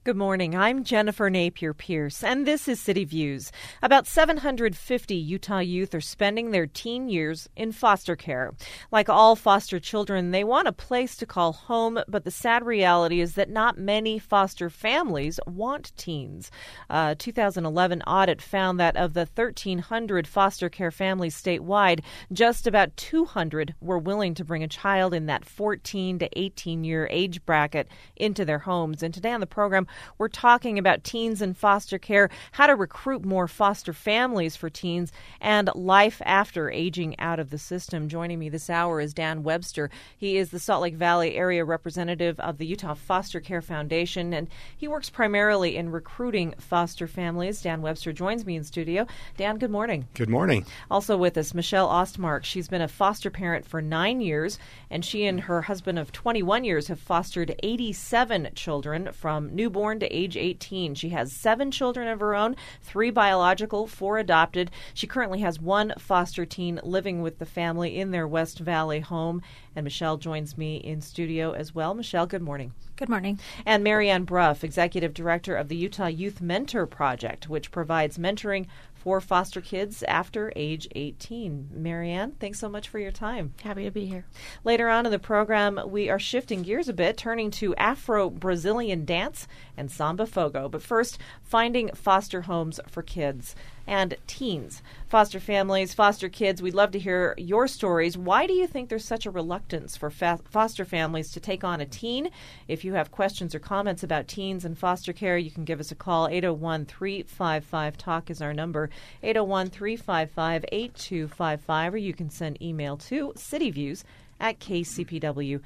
Good morning. I'm Jennifer Napier-Pierce, and this is City Views. About 750 Utah youth are spending their teen years in foster care. Like all foster children, they want a place to call home, but the sad reality is that not many foster families want teens. A 2011 audit found that of the 1,300 foster care families statewide, just about 200 were willing to bring a child in that 14 to 18-year age bracket into their homes. And today on the program, we're talking about teens in foster care, how to recruit more foster families for teens, and life after aging out of the system. Joining me this hour is Dan Webster. He is the Salt Lake Valley area representative of the Utah Foster Care Foundation, and he works primarily in recruiting foster families. Dan Webster joins me in studio. Dan, good morning. Good morning. Also with us, Michelle Ostmark. She's been a foster parent for 9 years, and she and her husband of 21 years have fostered 87 children from newborn to age 18. She has 7 children of her own, 3 biological, 4 adopted. She currently has 1 foster teen living with the family in their West Valley home. And Michelle joins me in studio as well. Michelle, good morning. Good morning. And Marianne Bruff, Executive Director of the Utah Youth Mentor Project, which provides mentoring for foster kids after age 18. Marianne, thanks so much for your time. Happy to be here. Later on in the program, we are shifting gears a bit, turning to Afro-Brazilian dance and samba fogo. But first, finding foster homes for kids and teens. Foster families, foster kids, we'd love to hear your stories. Why do you think there's such a reluctance for foster families to take on a teen? If you have questions or comments about teens and foster care, you can give us a call. 801-355-TALK is our number. 801-355-8255, or you can send email to cityviews@kcpw.org.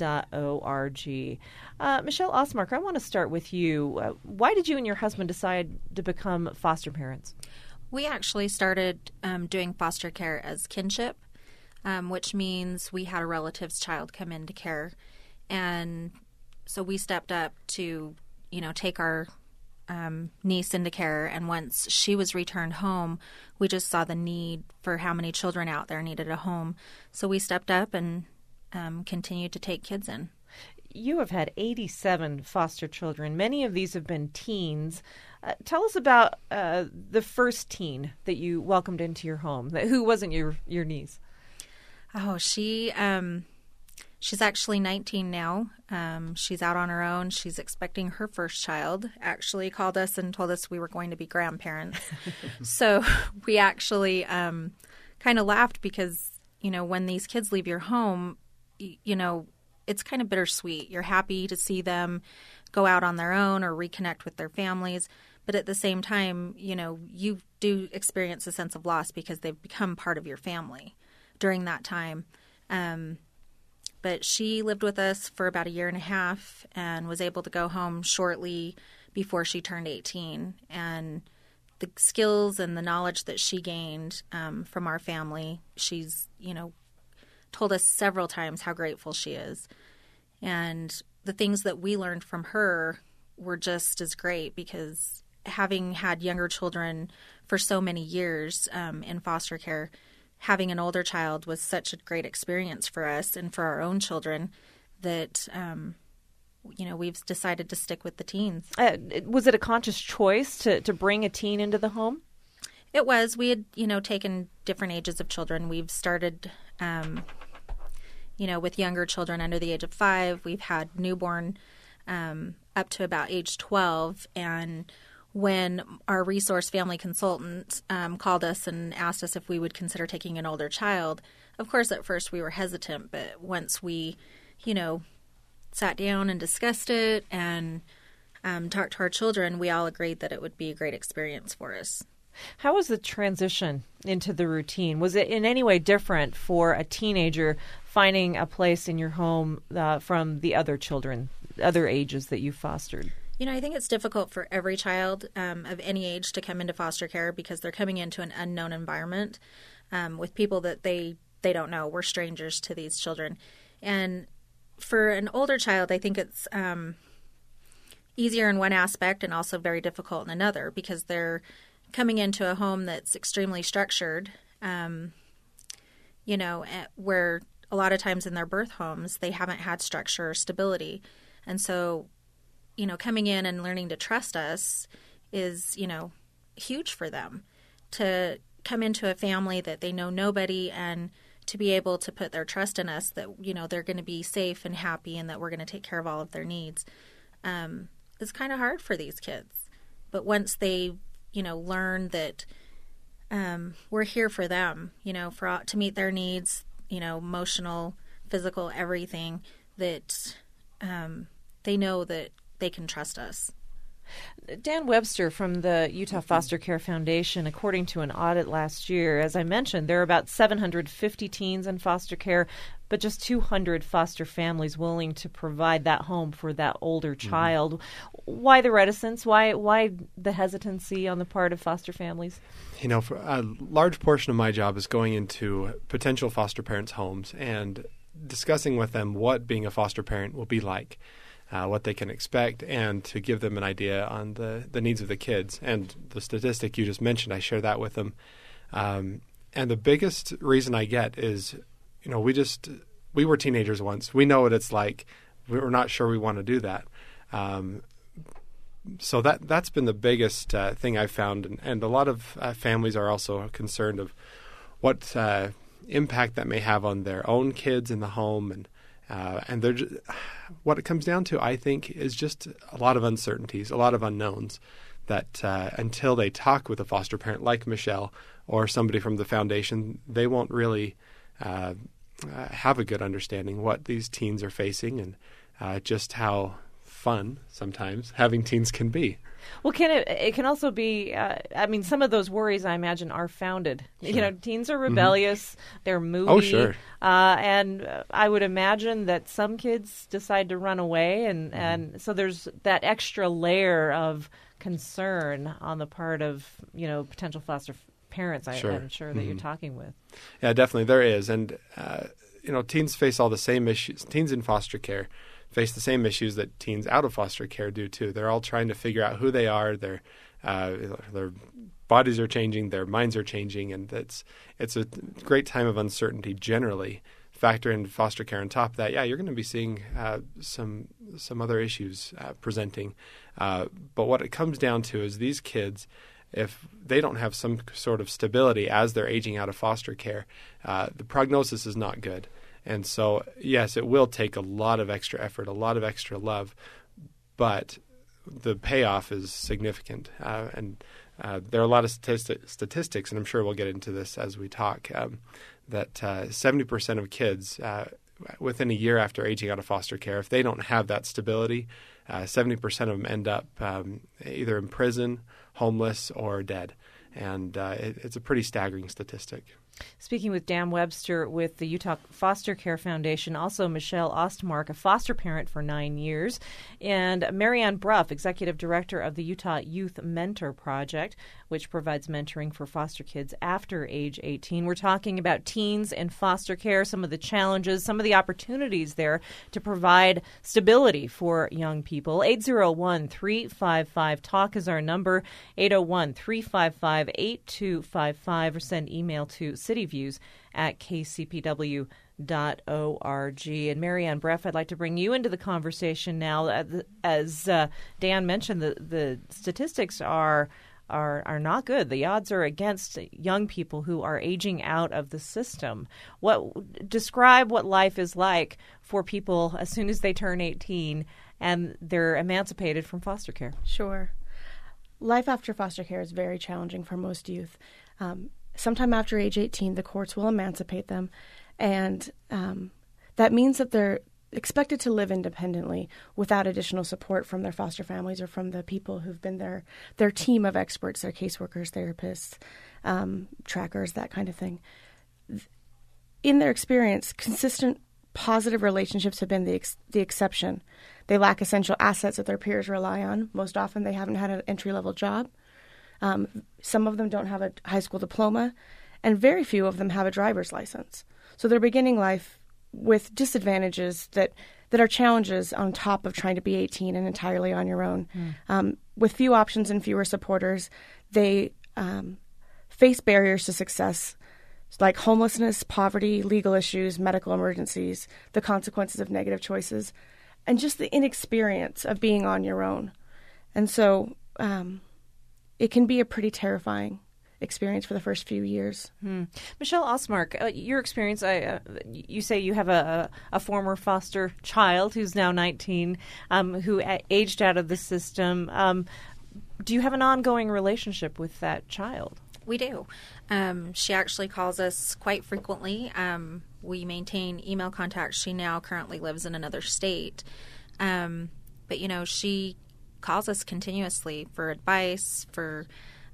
Michelle Ostmark, I want to start with you. Why did you and your husband decide to become foster parents? We actually started doing foster care as kinship, which means we had a relative's child come into care. And so we stepped up to, take our niece into care. And once she was returned home, we just saw the need for how many children out there needed a home. So we stepped up and continued to take kids in. You have had 87 foster children. Many of these have been teens. Tell us about the first teen that you welcomed into your home. Who wasn't your niece? Oh, she's actually 19 now. She's out on her own. She's expecting her first child. Actually called us and told us we were going to be grandparents. So we actually kind of laughed because, when these kids leave your home, it's kind of bittersweet. You're happy to see them go out on their own or reconnect with their families. But at the same time, you do experience a sense of loss because they've become part of your family during that time. But she lived with us for about 1.5 years and was able to go home shortly before she turned 18. And the skills and the knowledge that she gained from our family, she's, told us several times how grateful she is. And the things that we learned from her were just as great because having had younger children for so many years in foster care, having an older child was such a great experience for us and for our own children that, we've decided to stick with the teens. Was it a conscious choice to bring a teen into the home? It was. We had, taken different ages of children. We've started, with younger children under the age of 5. We've had newborn up to about age 12. And when our resource family consultant called us and asked us if we would consider taking an older child, of course, at first we were hesitant. But once we, sat down and discussed it and talked to our children, we all agreed that it would be a great experience for us. How was the transition into the routine? Was it in any way different for a teenager finding a place in your home from the other children, other ages that you fostered? I think it's difficult for every child of any age to come into foster care because they're coming into an unknown environment with people that they don't know. We're strangers to these children. And for an older child, I think it's easier in one aspect and also very difficult in another because they're coming into a home that's extremely structured, where a lot of times in their birth homes, they haven't had structure or stability. And so coming in and learning to trust us is, huge for them. To come into a family that they know nobody and to be able to put their trust in us that, they're going to be safe and happy and that we're going to take care of all of their needs, is kind of hard for these kids. But once they, learn that we're here for them, to meet their needs, emotional, physical, everything, that they know that they can trust us. Dan Webster from the Utah Foster Care Foundation, according to an audit last year, as I mentioned, there are about 750 teens in foster care, but just 200 foster families willing to provide that home for that older child. Why the reticence? Why the hesitancy on the part of foster families? For a large portion of my job is going into potential foster parents' homes and discussing with them what being a foster parent will be like. What they can expect, and to give them an idea on the needs of the kids. And the statistic you just mentioned, I share that with them. And the biggest reason I get is, we were teenagers once. We know what it's like. We're not sure we want to do that. So that's been the biggest thing I've found. And a lot of families are also concerned of what impact that may have on their own kids in the home. And they're just, what it comes down to, I think, is just a lot of uncertainties, a lot of unknowns that until they talk with a foster parent like Michelle or somebody from the foundation, they won't really have a good understanding what these teens are facing and just how fun sometimes having teens can be. Well, it can also be, some of those worries, I imagine, are founded. Sure. Teens are rebellious, they're moody. Oh, sure. And I would imagine that some kids decide to run away, and so there's that extra layer of concern on the part of, potential foster parents, Sure. I'm sure that you're talking with. Yeah, definitely there is. And, teens face all the same issues. Teens in foster care face the same issues that teens out of foster care do too. They're all trying to figure out who they are. Their bodies are changing, their minds are changing, and it's a great time of uncertainty generally. Factor in foster care on top of that, you're going to be seeing some other issues presenting. But what it comes down to is these kids, if they don't have some sort of stability as they're aging out of foster care, the prognosis is not good. And so, yes, it will take a lot of extra effort, a lot of extra love, but the payoff is significant. And there are a lot of statistics, and I'm sure we'll get into this as we talk, that 70% of kids within a year after aging out of foster care, if they don't have that stability, 70% of them end up either in prison, homeless, or dead. And it's a pretty staggering statistic. Speaking with Dan Webster with the Utah Foster Care Foundation, also Michelle Ostmark, a foster parent for 9 years, and Marianne Bruff, Executive Director of the Utah Youth Mentor Project, which provides mentoring for foster kids after age 18. We're talking about teens in foster care, some of the challenges, some of the opportunities there to provide stability for young people. 801-355-TALK is our number, 801-355-8255, or send email to cityviews@kcpw.org. And Marianne Bruff, I'd like to bring you into the conversation now. As Dan mentioned, the statistics are not good. The odds are against young people who are aging out of the system. Describe what life is like for people as soon as they turn 18 and they're emancipated from foster care. Sure. Life after foster care is very challenging for most youth. Sometime after age 18, the courts will emancipate them, and that means that they're expected to live independently without additional support from their foster families or from the people who've been their team of experts, their caseworkers, therapists, trackers, that kind of thing. In their experience, consistent positive relationships have been the exception. They lack essential assets that their peers rely on. Most often they haven't had an entry-level job. Some of them don't have a high school diploma, and very few of them have a driver's license. So they're beginning life with disadvantages that are challenges on top of trying to be 18 and entirely on your own. With few options and fewer supporters, they face barriers to success like homelessness, poverty, legal issues, medical emergencies, the consequences of negative choices. and just the inexperience of being on your own. And so it can be a pretty terrifying experience for the first few years. Michelle Osmark, your experience, you say you have a former foster child who's now 19, who aged out of the system. Do you have an ongoing relationship with that child? We do. She actually calls us quite frequently. We maintain email contact. She now currently lives in another state. But, she calls us continuously for advice, for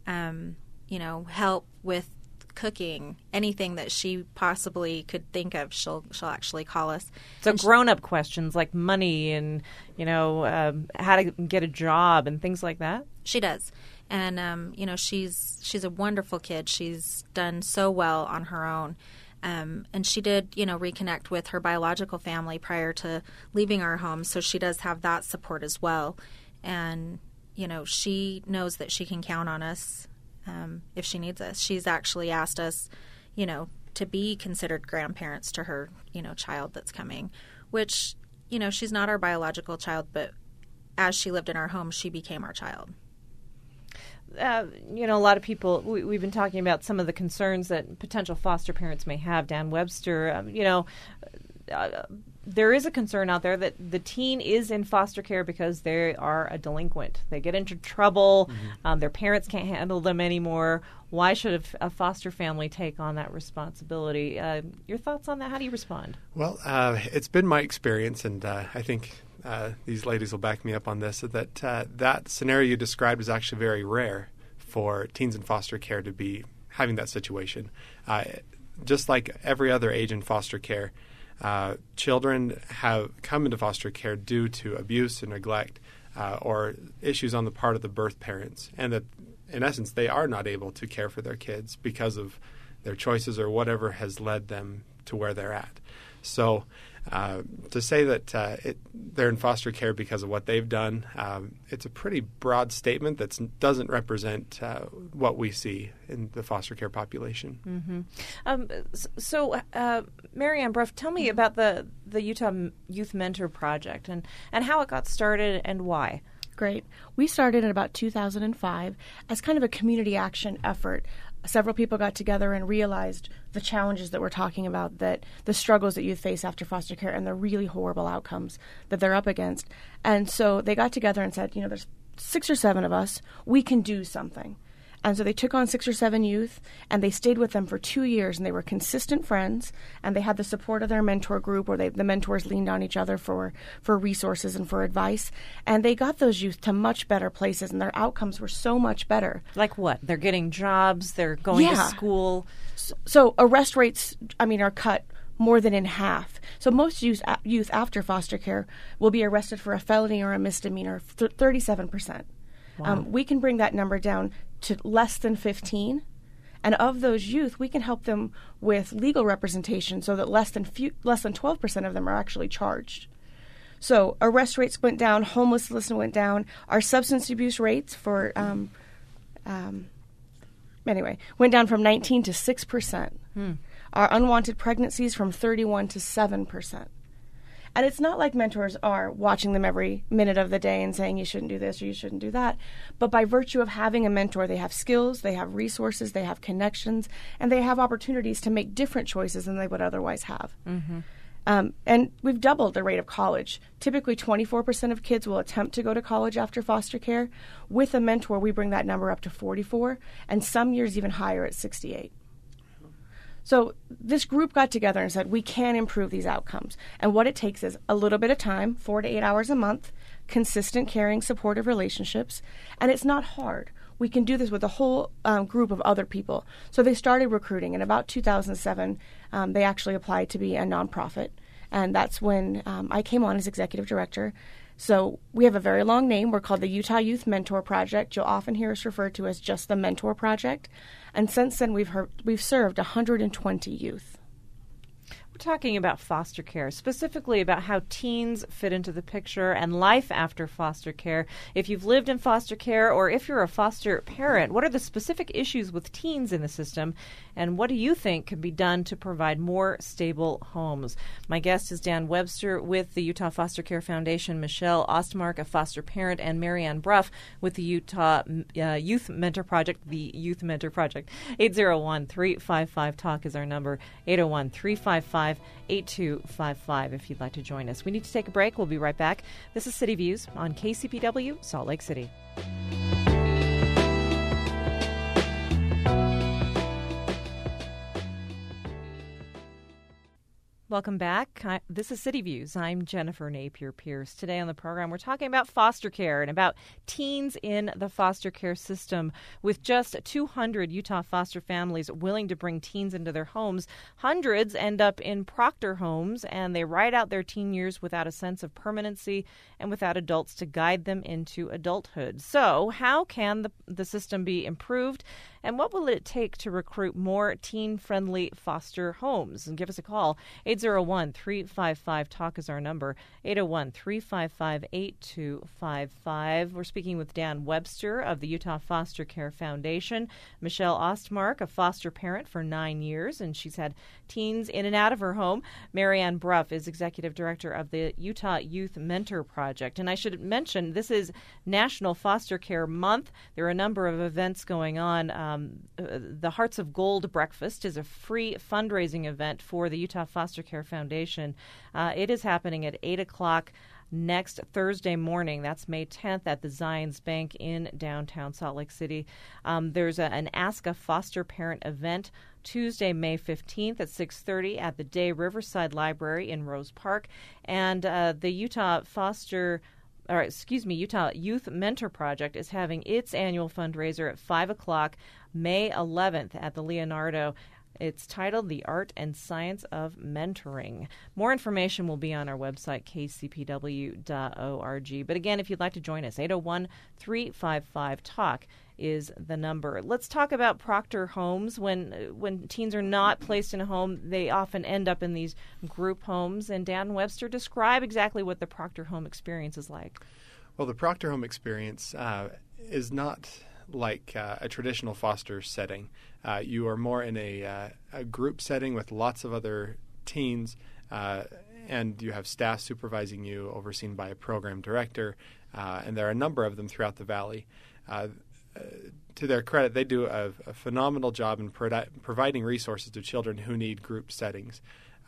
help with cooking, anything that she possibly could think of, she'll actually call us. So grown-up questions like money and, how to get a job and things like that? She does. And, she's a wonderful kid. She's done so well on her own. And she did, reconnect with her biological family prior to leaving our home. So she does have that support as well. And, she knows that she can count on us if she needs us. She's actually asked us, to be considered grandparents to her, child that's coming, which, she's not our biological child, but as she lived in our home, she became our child. A lot of people, we've been talking about some of the concerns that potential foster parents may have. Dan Webster, there is a concern out there that the teen is in foster care because they are a delinquent. They get into trouble. Their parents can't handle them anymore. Why should a foster family take on that responsibility? Your thoughts on that? How do you respond? Well, it's been my experience, and I think these ladies will back me up on this, that that scenario you described is actually very rare for teens in foster care to be having that situation. Just like every other age in foster care, children have come into foster care due to abuse and neglect or issues on the part of the birth parents, and that in essence they are not able to care for their kids because of their choices or whatever has led them to where they're at. So to say that they're in foster care because of what they've done, it's a pretty broad statement that doesn't represent what we see in the foster care population. So, Mary Ann Bruff, tell me about the Utah Youth Mentor Project and how it got started and why. Great. We started in about 2005 as kind of a community action effort. Several people got together and realized the challenges that we're talking about, that the struggles that youth face after foster care and the really horrible outcomes that they're up against. And so they got together and said, there's 6 or 7 of us, we can do something. And so they took on 6 or 7 youth, and they stayed with them for 2 years, and they were consistent friends, and they had the support of their mentor group, where the mentors leaned on each other for resources and for advice. And they got those youth to much better places, and their outcomes were so much better. Like what? They're getting jobs, they're going to school. So arrest rates, are cut more than in half. So most youth after foster care will be arrested for a felony or a misdemeanor, 37%. Wow. We can bring that number down to less than 15. And of those youth, we can help them with legal representation so that less than 12% of them are actually charged. So arrest rates went down, homelessness went down, our substance abuse rates went down from 19 to 6%. Our unwanted pregnancies from 31 to 7%. And it's not like mentors are watching them every minute of the day and saying you shouldn't do this or you shouldn't do that. But by virtue of having a mentor, they have skills, they have resources, they have connections, and they have opportunities to make different choices than they would otherwise have. And we've doubled the rate of college. Typically, 24% of kids will attempt to go to college after foster care. With a mentor, we bring that number up to 44, and some years even higher at 68. So this group got together and said, we can improve these outcomes. And what it takes is a little bit of time, 4 to 8 hours a month, consistent, caring, supportive relationships. And it's not hard. We can do this with a whole group of other people. So they started recruiting. In about 2007, they actually applied to be a nonprofit. And that's when I came on as executive director. So we have a very long name. We're called the Utah Youth Mentor Project. You'll often hear us referred to as just the Mentor Project. And since then, we've served 120 youth. We're talking about foster care, specifically about how teens fit into the picture and life after foster care. If you've lived in foster care or if you're a foster parent, what are the specific issues with teens in the system, and what do you think can be done to provide more stable homes? My guest is Dan Webster with the Utah Foster Care Foundation, Michelle Ostmark, a foster parent, and Marianne Bruff with the Utah Youth Mentor Project, 801-355-TALK is our number, 801-355-8255 if you'd like to join us. We need to take a break. We'll be right back. This is City Views on KCPW, Salt Lake City. Welcome back. This is City Views. I'm Jennifer Napier-Pierce. Today on the program, we're talking about foster care and about teens in the foster care system. With just 200 Utah foster families willing to bring teens into their homes, hundreds end up in Proctor homes, and they ride out their teen years without a sense of permanency and without adults to guide them into adulthood. So how can the system be improved, and what will it take to recruit more teen-friendly foster homes? And give us a call. 801-355-TALK is our number, 801-355-8255. We're speaking with Dan Webster of the Utah Foster Care Foundation, Michelle Ostmark, a foster parent for 9 years, and she's had teens in and out of her home. Marianne Bruff is executive director of the Utah Youth Mentor Project. And I should mention, this is National Foster Care Month. There are a number of events going on. The Hearts of Gold Breakfast is a free fundraising event for the Utah Foster Care Foundation. It is happening at 8 o'clock next Thursday morning. That's May 10th at the Zions Bank in downtown Salt Lake City. There's an Ask a Foster Parent event Tuesday, May 15th at 6:30 at the Day Riverside Library in Rose Park. And the Utah Youth Mentor Project is having its annual fundraiser at 5 o'clock May 11th at the Leonardo. It's titled The Art and Science of Mentoring. More information will be on our website, kcpw.org. But again, if you'd like to join us, 801-355-TALK is the number. Let's talk about Proctor homes. When teens are not placed in a home, they often end up in these group homes. And Dan Webster, describe exactly what the Proctor home experience is like. Well, the Proctor home experience is not like a traditional foster setting. You are more in a group setting with lots of other teens, and you have staff supervising you, overseen by a program director, and there are a number of them throughout the valley. To their credit, they do a phenomenal job in providing resources to children who need group settings.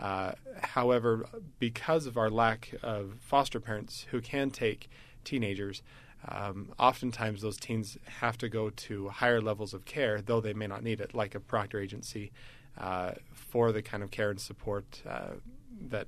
However, because of our lack of foster parents who can take teenagers, oftentimes those teens have to go to higher levels of care, though they may not need it, like a Proctor agency, for the kind of care and support that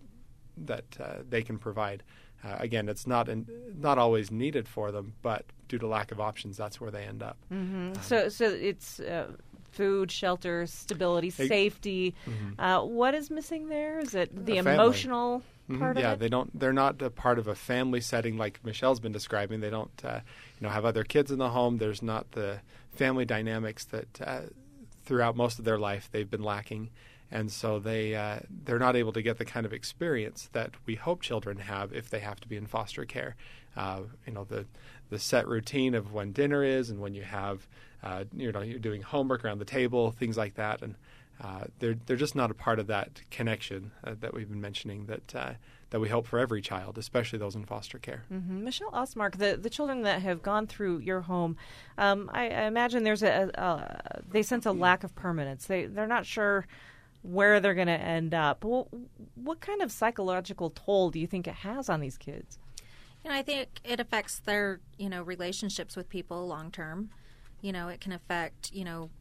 they can provide. Again, it's not always needed for them, but due to lack of options, that's where they end up. Mm-hmm. So it's food, shelter, stability, safety. Mm-hmm. What is missing there? Is it the emotional part of it? Yeah, they're not a part of a family setting like Michelle's been describing. They don't have other kids in the home. There's not the family dynamics that throughout most of their life they've been lacking. And so they're not able to get the kind of experience that we hope children have if they have to be in foster care. The set routine of when dinner is and when you have, you're doing homework around the table, things like that. And they're just not a part of that connection that we've been mentioning that we hope for every child, especially those in foster care. Mm-hmm. Michelle Ostmark, the children that have gone through your home, I imagine there's they sense a lack of permanence. They're not sure where they're going to end up. Well, what kind of psychological toll do you think it has on these kids? I think it affects their, relationships with people long term. It can affect,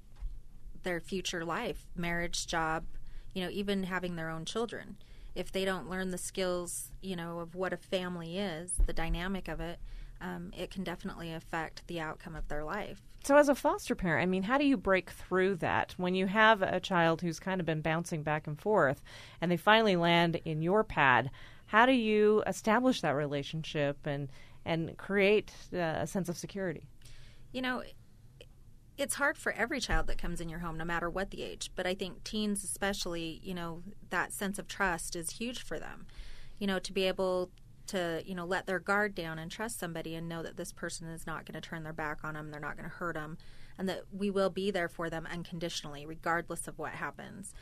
their future life, marriage, job, even having their own children. If they don't learn the skills, of what a family is, the dynamic of it, it can definitely affect the outcome of their life. So as a foster parent, how do you break through that when you have a child who's kind of been bouncing back and forth and they finally land in your pad? How do you establish that relationship and create a sense of security? it's hard for every child that comes in your home, no matter what the age. But I think teens especially, that sense of trust is huge for them. To be able to, let their guard down and trust somebody and know that this person is not going to turn their back on them, they're not going to hurt them, and that we will be there for them unconditionally, regardless of what happens,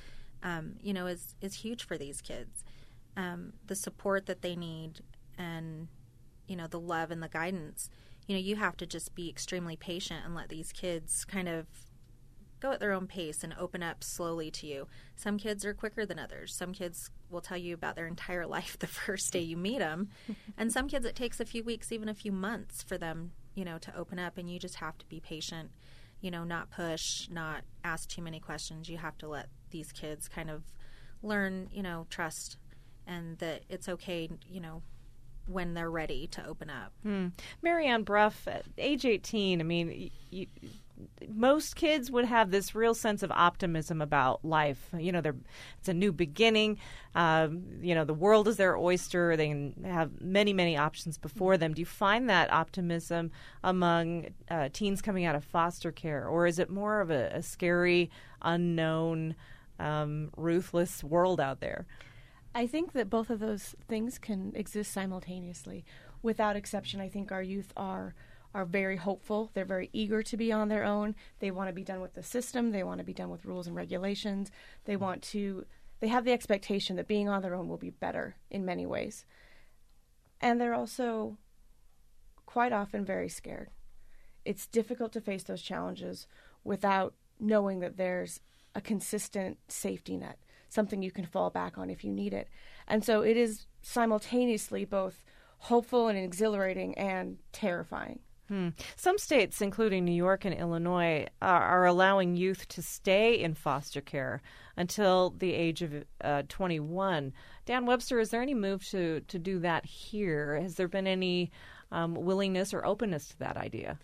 is huge for these kids. The support that they need and, the love and the guidance. You have to just be extremely patient and let these kids kind of go at their own pace and open up slowly to you. Some kids are quicker than others. Some kids will tell you about their entire life the first day you meet them. And some kids, it takes a few weeks, even a few months for them, to open up. And you just have to be patient, not push, not ask too many questions. You have to let these kids kind of learn, trust, and that it's okay, when they're ready to open up. Marianne Brough, at age 18, I mean, most kids would have this real sense of optimism about life. It's a new beginning. The world is their oyster. They can have many, many options before them. Do you find that optimism among teens coming out of foster care, or is it more of a scary, unknown, ruthless world out there? I think that both of those things can exist simultaneously. Without exception, I think our youth are very hopeful. They're very eager to be on their own. They want to be done with the system. They want to be done with rules and regulations. They have the expectation that being on their own will be better in many ways. And they're also quite often very scared. It's difficult to face those challenges without knowing that there's a consistent safety net, something you can fall back on if you need it. And so it is simultaneously both hopeful and exhilarating and terrifying. Some states, including New York and Illinois, are allowing youth to stay in foster care until the age of 21. Dan Webster, is there any move to do that here? Has there been any willingness or openness to that idea?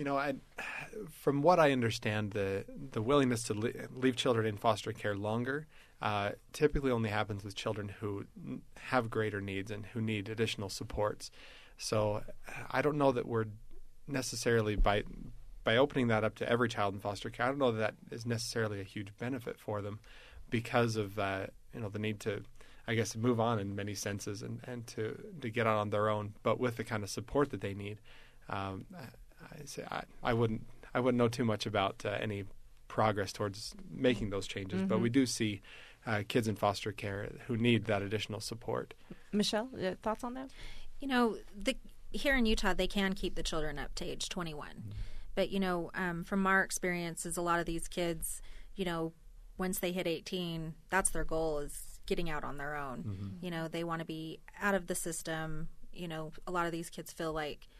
From what I understand, the willingness to leave children in foster care longer typically only happens with children who have greater needs and who need additional supports. So I don't know that we're necessarily, by opening that up to every child in foster care, I don't know that is necessarily a huge benefit for them because of the need to, I guess, move on in many senses and to get out on their own, but with the kind of support that they need. I wouldn't know too much about any progress towards making those changes, but we do see kids in foster care who need that additional support. Michelle, thoughts on that? Here in Utah, they can keep the children up to age 21. But, from our experiences, a lot of these kids, once they hit 18, that's their goal, is getting out on their own. They want to be out of the system. A lot of these kids feel like,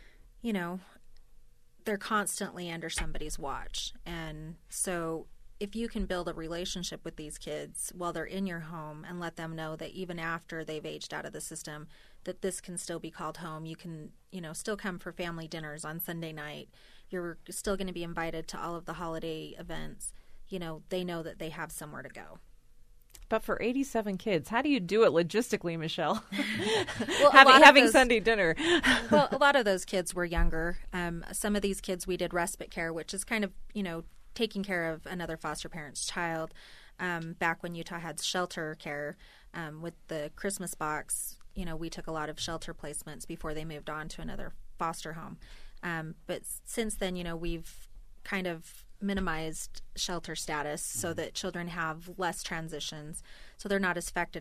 they're constantly under somebody's watch. And so if you can build a relationship with these kids while they're in your home and let them know that even after they've aged out of the system, that this can still be called home. You can, still come for family dinners on Sunday night. You're still going to be invited to all of the holiday events. They know that they have somewhere to go. But for 87 kids, how do you do it logistically, Michelle? Well, having Sunday dinner. Well, a lot of those kids were younger. Some of these kids, we did respite care, which is kind of, taking care of another foster parent's child. Back when Utah had shelter care with the Christmas box, we took a lot of shelter placements before they moved on to another foster home. But since then, we've kind of minimized shelter status so that children have less transitions, so they're not as affected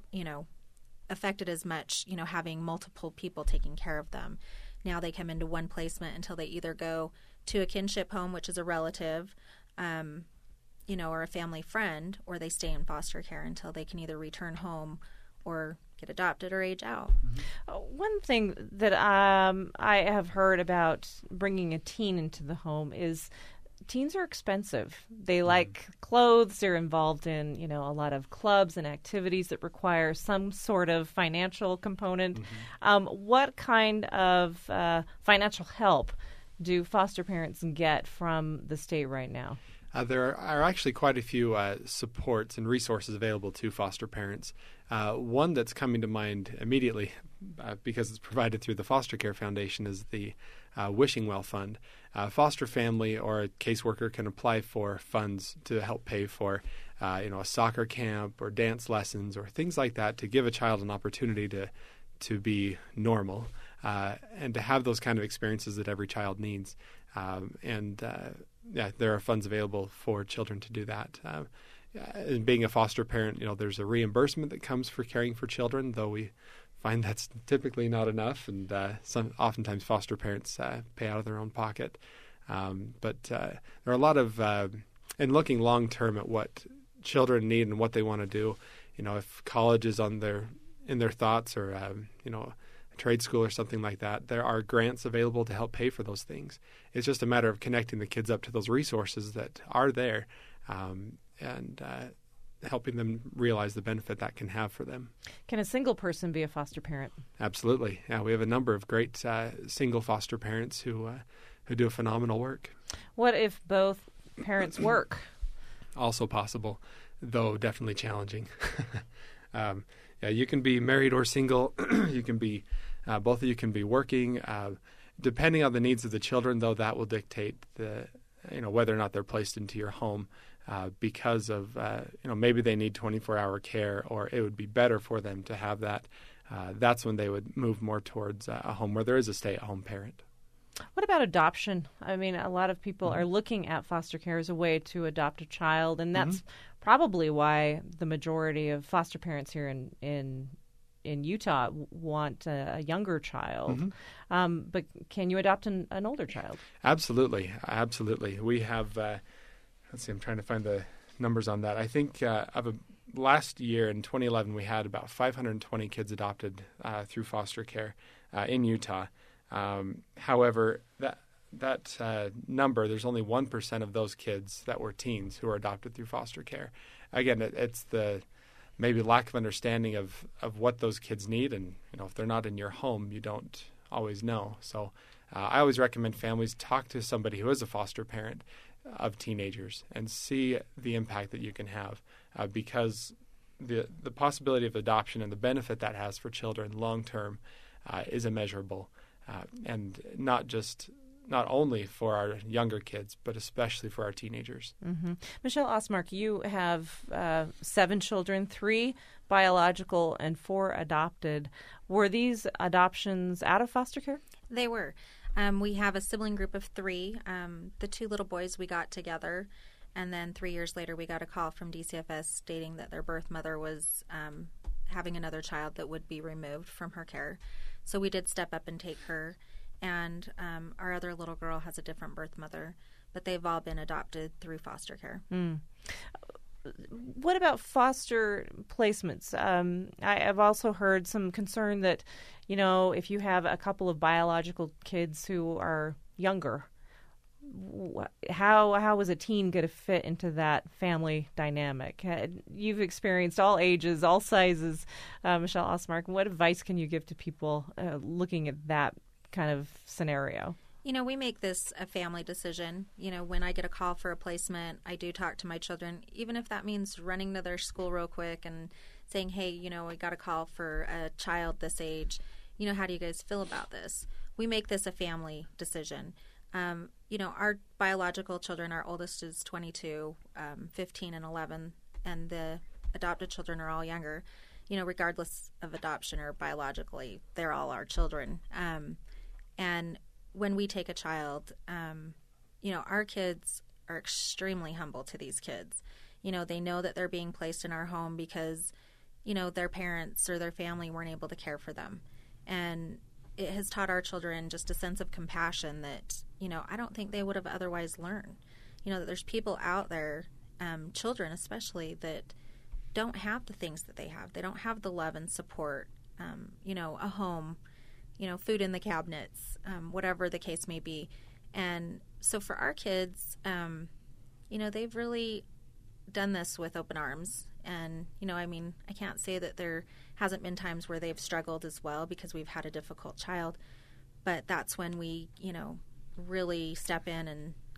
as much, having multiple people taking care of them. Now they come into one placement until they either go to a kinship home, which is a relative, or a family friend, or they stay in foster care until they can either return home or get adopted or age out. One thing that I have heard about bringing a teen into the home is teens are expensive. They like clothes. They're involved in, a lot of clubs and activities that require some sort of financial component. What kind of financial help do foster parents get from the state right now? There are actually quite a few supports and resources available to foster parents. One that's coming to mind immediately, because it's provided through the Foster Care Foundation, is the Wishing Well Fund. A foster family or a caseworker can apply for funds to help pay for a soccer camp or dance lessons or things like that, to give a child an opportunity to be normal and to have those kind of experiences that every child needs. There are funds available for children to do that. And being a foster parent, there's a reimbursement that comes for caring for children, though we find that's typically not enough, and oftentimes foster parents pay out of their own pocket. But there are a lot of, in looking long term at what children need and what they want to do, if college is in their thoughts, or a trade school or something like that, there are grants available to help pay for those things. It's just a matter of connecting the kids up to those resources that are there, and helping them realize the benefit that can have for them. Can a single person be a foster parent? Absolutely. Yeah, we have a number of great single foster parents who do a phenomenal work. What if both parents work? Also possible, though definitely challenging. You can be married or single. You can be both of you can be working. Depending on the needs of the children, though, that will dictate whether or not they're placed into your home, because of maybe they need 24-hour care, or it would be better for them to have that. That's when they would move more towards a home where there is a stay-at-home parent. What about adoption? I mean, a lot of people are looking at foster care as a way to adopt a child, and that's probably why the majority of foster parents here in Utah want a younger child. But can you adopt an older child? Absolutely. We have, let's see, I'm trying to find the numbers on that. I think last year in 2011, we had about 520 kids adopted through foster care in Utah. However, that number, there's only 1% of those kids that were teens who were adopted through foster care. Again, it's the maybe lack of understanding of what those kids need, and if they're not in your home, you don't always know. So I always recommend families talk to somebody who is a foster parent of teenagers and see the impact that you can have, because the possibility of adoption and the benefit that has for children long term is immeasurable. And not only for our younger kids, but especially for our teenagers. Michelle Osmark, you have 7 children, 3 biological and 4 adopted. Were these adoptions out of foster care? They were. We have a sibling group of 3. The 2 little boys we got together, and then 3 years later we got a call from DCFS stating that their birth mother was having another child that would be removed from her care. So we did step up and take her, and our other little girl has a different birth mother, but they've all been adopted through foster care. What about foster placements? I've also heard some concern that, if you have a couple of biological kids who are younger, how is a teen going to fit into that family dynamic? You've experienced all ages, all sizes, Michelle Osmark. What advice can you give to people looking at that kind of scenario? We make this a family decision. When I get a call for a placement, I do talk to my children, even if that means running to their school real quick and saying, hey, we got a call for a child this age. How do you guys feel about this? We make this a family decision. Our biological children, our oldest is 22, 15 and 11, and the adopted children are all younger. Regardless of adoption or biologically, they're all our children. And when we take a child, our kids are extremely humble to these kids. They know that they're being placed in our home because, their parents or their family weren't able to care for them. And it has taught our children just a sense of compassion that, I don't think they would have otherwise learned. That there's people out there, children especially, that don't have the things that they have. They don't have the love and support, a home, food in the cabinets, whatever the case may be. And so for our kids, they've really done this with open arms. And, I can't say that there hasn't been times where they've struggled as well because we've had a difficult child. But that's when we, really step in and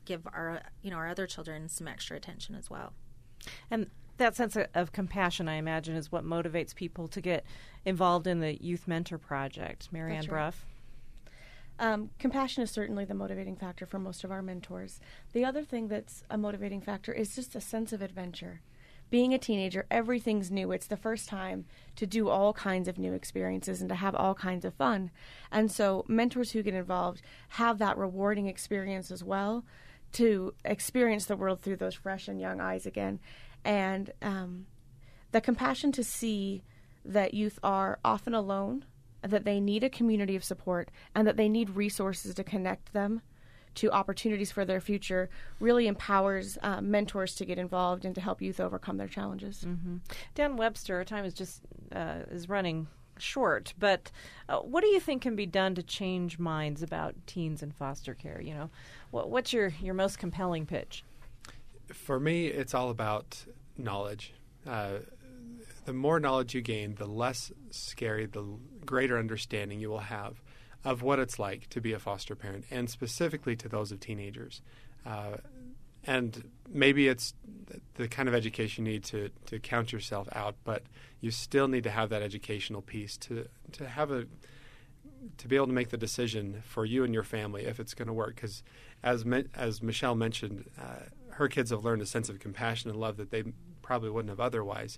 give our other children some extra attention as well. And that sense of compassion, I imagine, is what motivates people to get involved in the Youth Mentor Project. Mary Ann Bruff? Compassion is certainly the motivating factor for most of our mentors. The other thing that's a motivating factor is just a sense of adventure. Being a teenager, everything's new. It's the first time to do all kinds of new experiences and to have all kinds of fun. And so mentors who get involved have that rewarding experience as well, to experience the world through those fresh and young eyes again. And the compassion to see that youth are often alone, that they need a community of support, and that they need resources to connect them to opportunities for their future really empowers mentors to get involved and to help youth overcome their challenges. Mm-hmm. Dan Webster, our time is just is running short, but what do you think can be done to change minds about teens in foster care? You know, what's your most compelling pitch? For me, it's all about knowledge. The more knowledge you gain, the less scary, the greater understanding you will have of what it's like to be a foster parent, and specifically to those of teenagers. And maybe it's the kind of education you need to count yourself out, but you still need to have that educational piece to be able to make the decision for you and your family if it's going to work. Because as Michelle mentioned, her kids have learned a sense of compassion and love that they probably wouldn't have otherwise.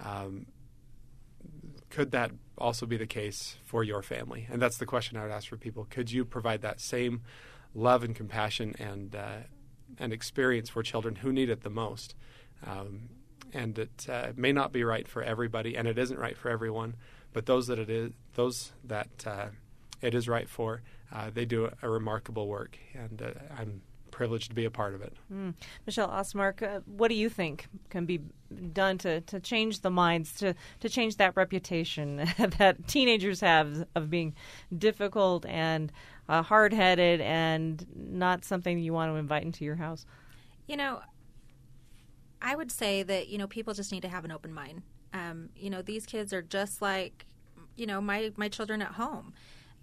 Could that also be the case for your family? And that's the question I would ask for people. Could you provide that same love and compassion and experience for children who need it the most? And it may not be right for everybody, and it isn't right for everyone. But those that it is right for, they do a remarkable work, and I'm privileged to be a part of it. Michelle Ostmark, what do you think can be done to change the minds, to change that reputation that teenagers have of being difficult and hard-headed and not something you want to invite into your house? You know, I would say that, people just need to have an open mind. These kids are just like, my children at home.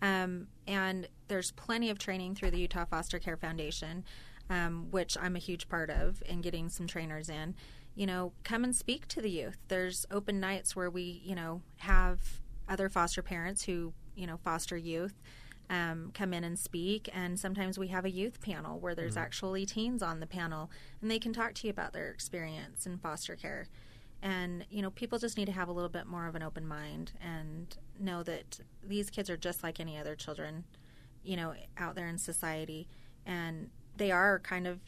And there's plenty of training through the Utah Foster Care Foundation, which I'm a huge part of, and getting some trainers in. Come and speak to the youth. There's open nights where we, have other foster parents who, foster youth, come in and speak. And sometimes we have a youth panel where there's actually teens on the panel, and they can talk to you about their experience in foster care. And, people just need to have a little bit more of an open mind and know that these kids are just like any other children, out there in society. And they are kind of,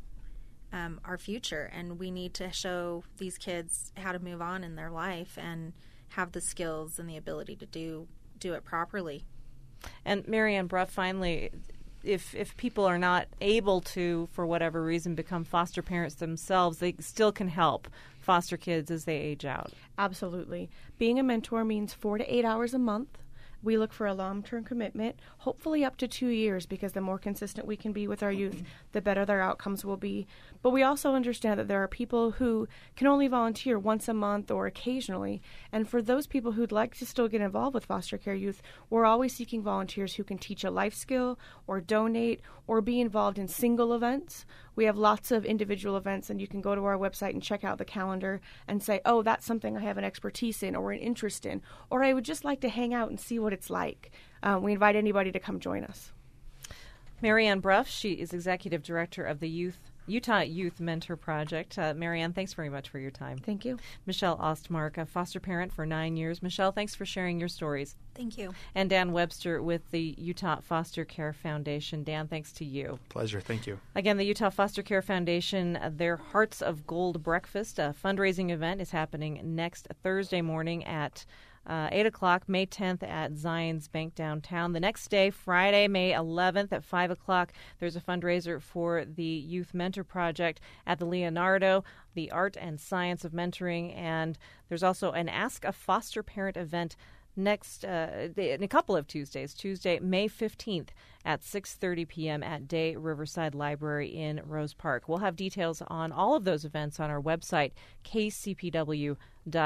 our future. And we need to show these kids how to move on in their life and have the skills and the ability to do it properly. And Mary Ann Bruff, finally, if people are not able to, for whatever reason, become foster parents themselves, they still can help foster kids as they age out. Absolutely. Being a mentor means 4 to 8 hours a month. We look for a long-term commitment, hopefully up to 2 years, because the more consistent we can be with our youth, the better their outcomes will be. But we also understand that there are people who can only volunteer once a month or occasionally. And for those people who'd like to still get involved with foster care youth, we're always seeking volunteers who can teach a life skill or donate or be involved in single events. We have lots of individual events, and you can go to our website and check out the calendar and say, oh, that's something I have an expertise in or an interest in, or I would just like to hang out and see what it's like. We invite anybody to come join us. Mary Ann Bruff, she is Executive Director of the Utah Youth Mentor Project. Mary Ann, thanks very much for your time. Thank you. Michelle Ostmark, a foster parent for 9 years. Michelle, thanks for sharing your stories. Thank you. And Dan Webster with the Utah Foster Care Foundation. Dan, thanks to you. Pleasure. Thank you. Again, the Utah Foster Care Foundation, their Hearts of Gold Breakfast, a fundraising event, is happening next Thursday morning at 8 o'clock, May 10th at Zions Bank downtown. The next day, Friday, May 11th at 5 o'clock, there's a fundraiser for the Youth Mentor Project at the Leonardo, the Art and Science of Mentoring. And there's also an Ask a Foster Parent event next in a couple of Tuesdays. Tuesday, May 15th at 6:30 p.m. at Day Riverside Library in Rose Park. We'll have details on all of those events on our website, kcpw.org.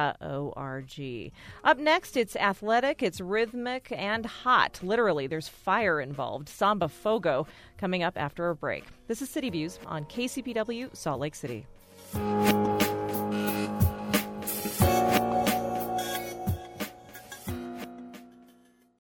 Up next, it's athletic, it's rhythmic, and hot. Literally, there's fire involved. Samba Fogo coming up after a break. This is City Views on KCPW Salt Lake City.